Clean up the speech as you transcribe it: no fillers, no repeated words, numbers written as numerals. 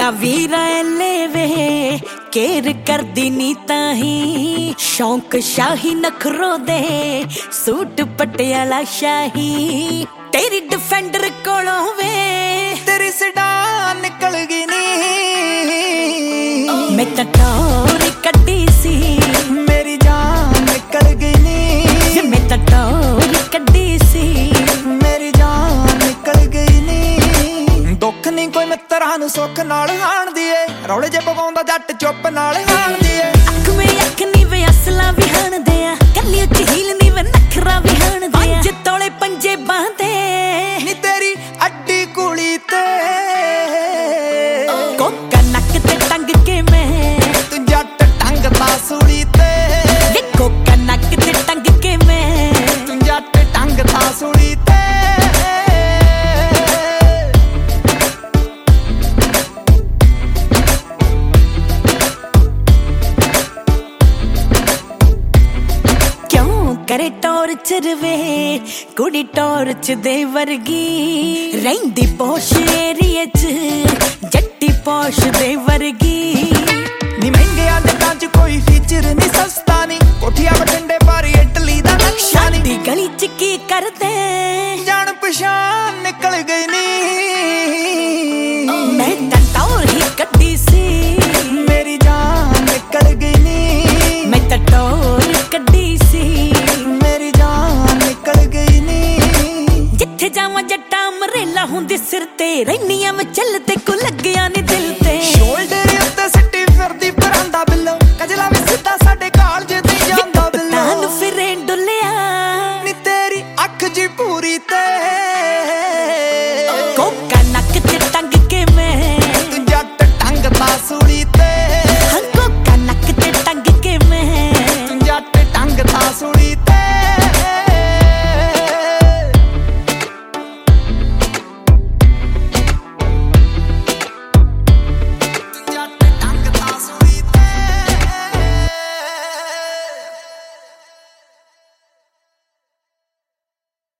ਵੱਡਾ ਵੀਰਾ ਲੈਵੇ केर कर दी नी ताही शौक शाही नखरो दे सूट पटियाला शाही तेरी डिफेंडर कोलों वे तेरी सिडान निकल गई नी मैं टटोरी कड्डी सी मेरी जान निकल गई नी मैं टटोरी कड्डी सी मेरी जान निकल गई नी दुख नहीं कोई मित्रा नूं सुख नाल आण दी ए रौले जे पवाउंदा जट चुप नाल आण दी ए अख में अख नी वे असला भी हाण दे कल्ली उच हील नी वे नखरा भी हाण दे 5 तोले पंजे बांधे नी तेरी अड्डी कुड़ी ते कोका नक ते टंग के मैं तू जट टंग ता सूली ते कोका नक ते टंग के मैं तू जट टंग ता सूली ते करे टॉर्चर वे कुड़ी टॉर्च दे वर्गी रहिंदी पोश एरिया च जट्टी पोश दे वर्गी नी महंगे जट्टां च कोई फीचर नी सस्ता नी कोठिया बठिंडे पर इटली दा नक्शा नी गली च की करदे जान पछान निकल गई नी मैं टटोर ही कड्डी सी मेरी जान निकल गई नी मैं टटोर कड्डी सी मेरी जान निकल गई नी जिथे जावां जट्टा मरेला हुंदी सिर ते रहनियां मैं चलते को लगया नी दिल ते शोल्डर उत्ते सिੱਟੀ ਫਿਰਦੀ ਪਰਾਂਦਾ ਬਿੱਲੋ ਕਜਲਾ ਵੇ ਸਿੱਧਾ ਸਾਡੇ ਕਾਲਜ ਤੇ ਜਾਂਦਾ ਬਿੱਲੋ ਤਾਨੂੰ ਫਿਰੇ ਡੁੱਲਿਆ ਨੀ ਤੇਰੀ ਅੱਖ ਜੀ ਪੂਰੀ ਤੇ ਕੋਕਾ ਨੱਕ ਤੇ ਟੰਗ ਕੇ ਮੈਂ ਤੂੰ ਜੱਟ ਟੰਗ ਤਾ ਸੂਲੀ ਤੇ ਕੋਕਾ ਨੱਕ ਤੇ ਟੰਗ ਕੇ ਮੈਂ ਤੂੰ ਜੱਟ ਟੰਗ ਤਾ ਸੂਲੀ ਤੇ